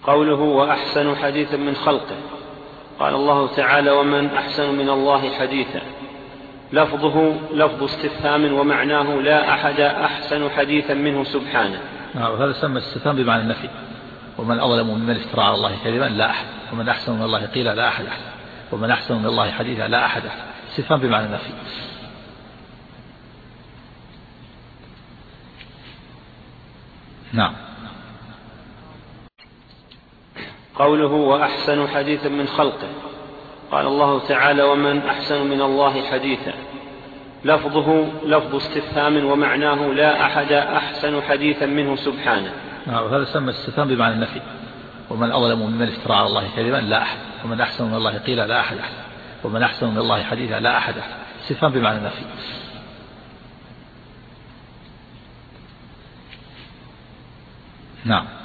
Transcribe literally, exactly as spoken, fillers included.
قوله وأحسن حديثا من خلقه. قال الله تعالى ومن أحسن من الله حديثا، لفظه لفظ استفهام ومعناه لا أحد أحسن حديثا منه سبحانه. هذا سمى استفهام بمعنى النفي، ومن أظلم ممن افترى على الله كذبا لا أحد، ومن أحسن من الله قيلا لا أحد أحد، ومن أحسن من الله حديثا لا أحد أحد. استفهام بمعنى النفي. نعم. قوله وأحسن حديثا من خلقه. قال الله تعالى ومن أحسن من الله حديثا، لفظه لفظ استفهام ومعناه لا أحد أحسن حديثا منه سبحانه. هذا سمى استفهام بمعنى النفي، ومن أظلم ممن افترى على الله كذبا لا أحد، ومن أحسن من الله قيلا لا أحد أحد، ومن أحسن من الله حديثا لا أحد أحد. استفهام بمعنى النفي. نعم.